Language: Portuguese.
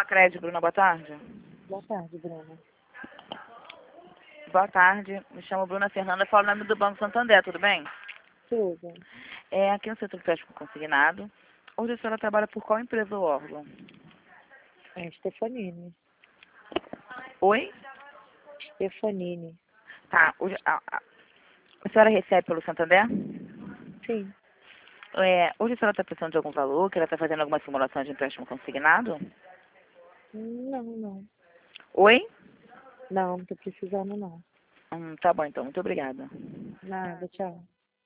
Sicredi, Bruna, boa tarde. Boa tarde, Bruna. Boa tarde, me chamo Bruna Fernanda, falo em nome do Banco Santander, tudo bem? Tudo. Aqui no setor empréstimo consignado. Hoje a senhora trabalha por qual empresa ou órgão? É Stefanini. Oi? Stefanini. Tá, hoje, a senhora recebe pelo Santander? Sim. Hoje a senhora está precisando de algum valor, que ela está fazendo alguma simulação de empréstimo consignado? Não. Oi? Não tô precisando, não. Tá bom então, muito obrigada. Nada, tchau.